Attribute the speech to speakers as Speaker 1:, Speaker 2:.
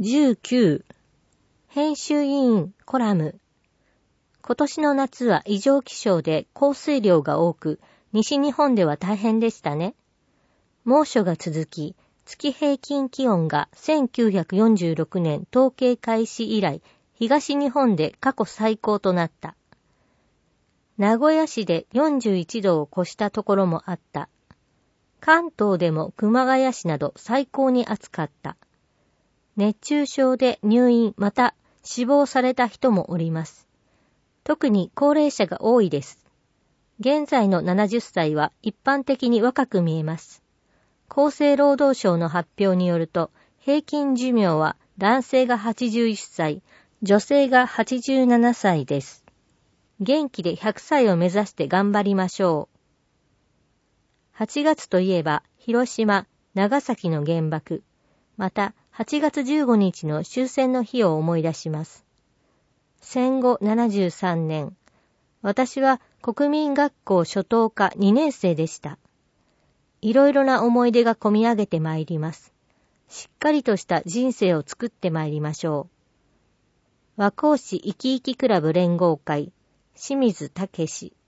Speaker 1: 19編集委員コラム。今年の夏は異常気象で降水量が多く、西日本では大変でしたね。猛暑が続き、月平均気温が1946年統計開始以来、東日本で過去最高となった。名古屋市で41度を超したところもあった。関東でも熊谷市など最高に暑かった。熱中症で入院また死亡された人もおります。特に高齢者が多いです。現在の70歳は一般的に若く見えます。厚生労働省の発表によると、平均寿命は男性が81歳、女性が87歳です。元気で100歳を目指して頑張りましょう。8月といえば、広島、長崎の原爆、また8月15日の終戦の日を思い出します。戦後73年、私は国民学校初等科2年生でした。いろいろな思い出がこみ上げてまいります。しっかりとした人生を作ってまいりましょう。和光市いきいきクラブ連合会、清水武。